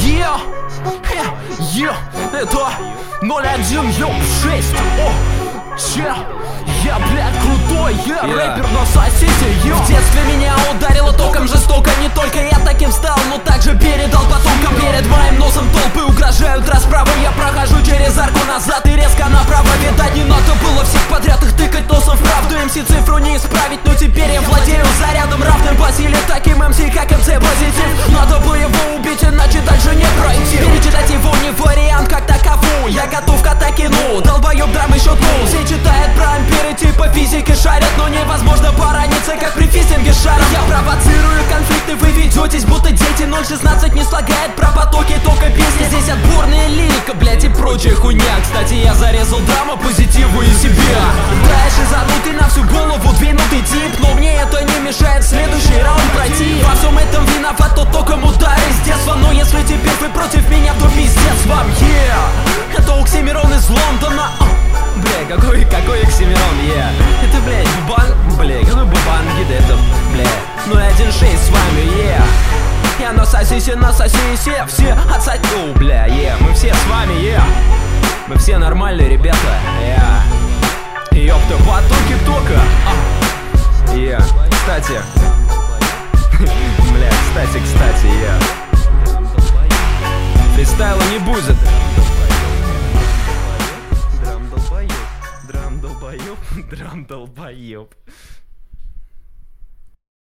Это 01, 6. Я, блядь, крутой, рэпер на соседе, В детстве меня ударило током жестоко. Не только я таким стал, но также передал потомкам. Перед моим носом толпы угрожают расправой. Я прохожу через арку назад и резко направо. Видать, не надо было всех подряд их тыкать носом в правду. МС цифру не исправить, но теперь я владею зарядом, равным по силе таким МС, как МС позитив. Надо бы его убить, иначе дальше не пройти. Перечитать его не вариант как таковой. Я готов к атаке, ну, долбоёб драм еще тнул. Все читают про амперы, типа физики шарят, но невозможно пораниться, как при фистинге шара. Я провоцирую конфликты, вы ведетесь, будто дети. 016 не слагает про потоки, только песни. Здесь отборная лирика, блять, и прочая хуйня. Кстати, я зарезал драма, позитиву и себя. Дальше занутый на всю голову, двинутый тип, но мне это не мешает следующий раунд пройти. Во всем этом виноват тот, кто кому дарит с детства. Но если теперь вы против меня, то пиздец вам, Это Оксимирон из Лондона. Бля, какой Оксимирон, Это, блядь, Бубан, бля, какой Бубан, это, бля, 01.6 с вами, Я на сосисе, все отсать, бля, мы все с вами, Мы все нормальные ребята, Ёпта, потоки тока, Кстати, бля, кстати, Фристайла не будет. Драм долбоёб.